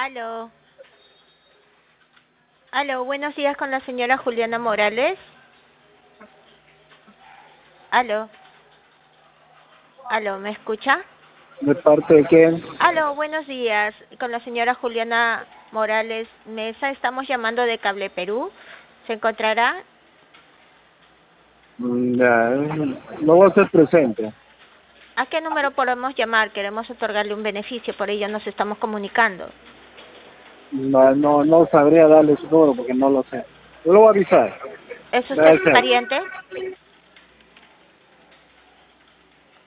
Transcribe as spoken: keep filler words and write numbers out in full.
Aló. Aló, buenos días con la señora Juliana Morales. Aló. Aló, ¿me escucha? ¿De parte de quién? Aló, buenos días con la señora Juliana Morales Mesa. Estamos llamando de Cable Perú. ¿Se encontrará? Mm, Ya, eh, no va a ser presente. ¿A qué número podemos llamar? Queremos otorgarle un beneficio, por ello nos estamos comunicando. No, no, no sabría darle su número porque no lo sé. Yo lo voy a avisar. ¿Es usted Debe su ser. pariente?